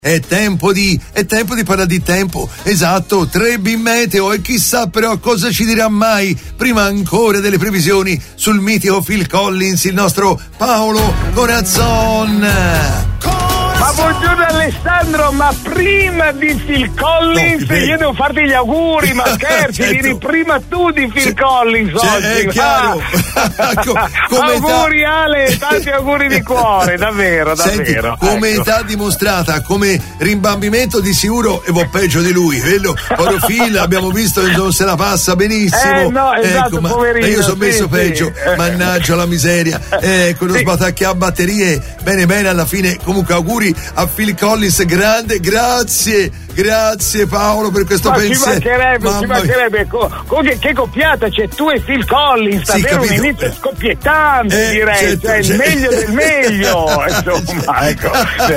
È tempo di parlare di tempo, esatto, 3B Meteo, e chissà però cosa ci dirà mai, prima ancora delle previsioni, sul mitico Phil Collins, il nostro Paolo Corazzon. Ma buongiorno Alessandro, ma prima di Phil Collins io devo farti gli auguri, ma scherzi, vieni prima tu di Phil Collins oggi. È chiaro. Auguri Ale, tanti auguri di cuore, davvero. Senti, come età dimostrata, come rimbambimento di sicuro e peggio di lui, quello Oro Phil abbiamo visto che non se la passa benissimo. No, esatto, ecco, poverino. Io sono messo peggio, mannaggia la miseria. Quello sbatacchia a batterie, bene, alla fine comunque auguri a Phil Collins, grande, grazie Paolo per questo pensiero. Ci mancherebbe. Che coppiata c'è, tu e Phil Collins, davvero un inizio scoppiettante, direi, il meglio del meglio, insomma, ecco.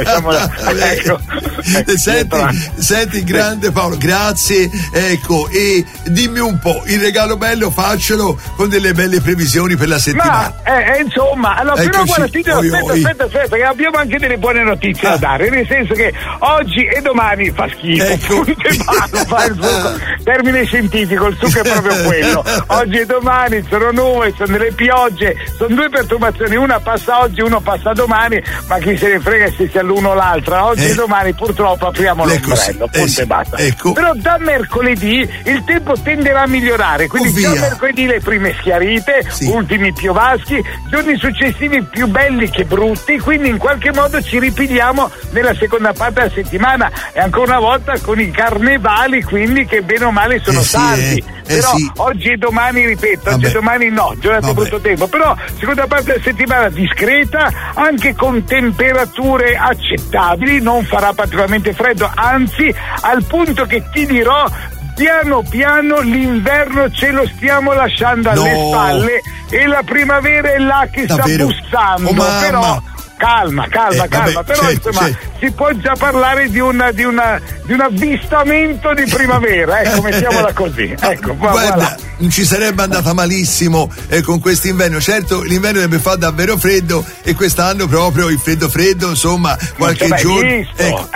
Senti, grande Paolo, grazie, ecco, e dimmi un po', il regalo bello faccelo con delle belle previsioni per la settimana. Insomma, allora, però guarda, aspetta, che abbiamo anche delle buone notizie da dare, nel senso che oggi e domani fa schifo. Ecco. Fa il succo. Termine scientifico, il succo è proprio quello. Oggi e domani sono nuvole, sono delle piogge, sono due perturbazioni, una passa oggi, uno passa domani, ma chi se ne frega se sia l'uno o l'altra. Oggi e domani purtroppo apriamo l'ombrello, punto e basta. Ecco. Però da mercoledì il tempo tenderà a migliorare, quindi già mercoledì le prime schiarite, ultimi piovaschi, giorni successivi più belli che brutti, quindi in qualche modo ci ripigliamo nella seconda parte della settimana, e ancora una volta con i carnevali, quindi, che bene o male sono saldi. Però oggi e domani, ripeto, oggi e domani no, giornate brutto tempo, però seconda parte della settimana discreta, anche con temperature accettabili, non farà particolarmente freddo, anzi al punto che ti dirò, piano piano l'inverno ce lo stiamo lasciando alle spalle e la primavera è là che sta bussando, però calma, però insomma si può già parlare di un avvistamento di primavera, ecco, mettiamola così. Ecco, guarda, non ci sarebbe andata malissimo con quest'inverno. Certo, l'inverno deve fare davvero freddo, e quest'anno proprio il freddo, insomma, qualche giorno.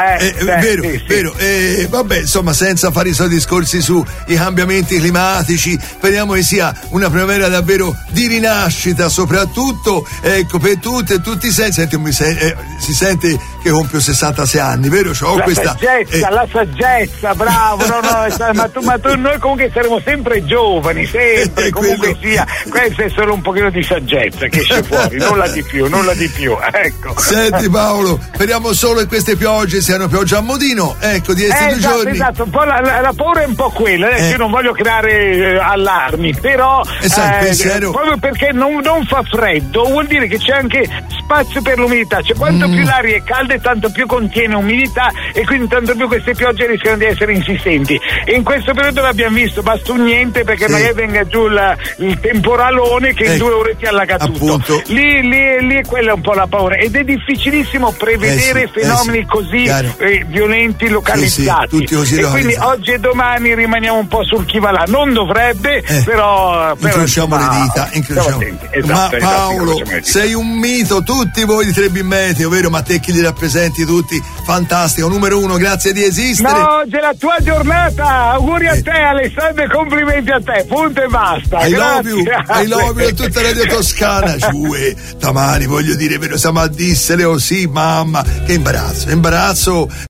Vero. Vabbè, insomma, senza fare i soliti discorsi sui cambiamenti climatici, speriamo che sia una primavera davvero di rinascita, soprattutto, ecco, per tutti i sensi. Si sente che compio 66 anni, vero? La saggezza, bravo, ma tu noi comunque saremo sempre giovani, sempre, comunque sia, questa è solo un pochino di saggezza che esce fuori, nulla di più, ecco. Senti Paolo, speriamo solo che queste piogge siano piogge a modino, ecco, di questi 2 giorni. Esatto, un po' la paura è un po' quella, adesso io non voglio creare allarmi, però proprio perché non fa freddo, vuol dire che c'è anche spazio per l'umidità, cioè quanto più l'aria è calda tanto più contiene umidità, e quindi tanto più queste piogge rischiano di essere insistenti, e in questo periodo l'abbiamo visto, basta un niente perché magari venga giù il temporalone che in 2 ore ti allaga tutto. Lì è quella un po' la paura, ed è difficilissimo prevedere fenomeni così violenti localizzati, tutti e quindi oggi e domani rimaniamo un po' sul chi va là, non dovrebbe, però incrociamo le dita, ma Paolo, sei un mito, tutti voi di 3B Meteo, vero? Ma te chi li rappresenti tutti? Fantastico, numero 1, grazie di esistere. No, oggi è la tua giornata, auguri a te Alessandro, e complimenti a te, punto e basta. I love you a tutta Radio Toscana. Tamani, voglio dire, vero, siamo a dissele, mamma, che imbarazzo.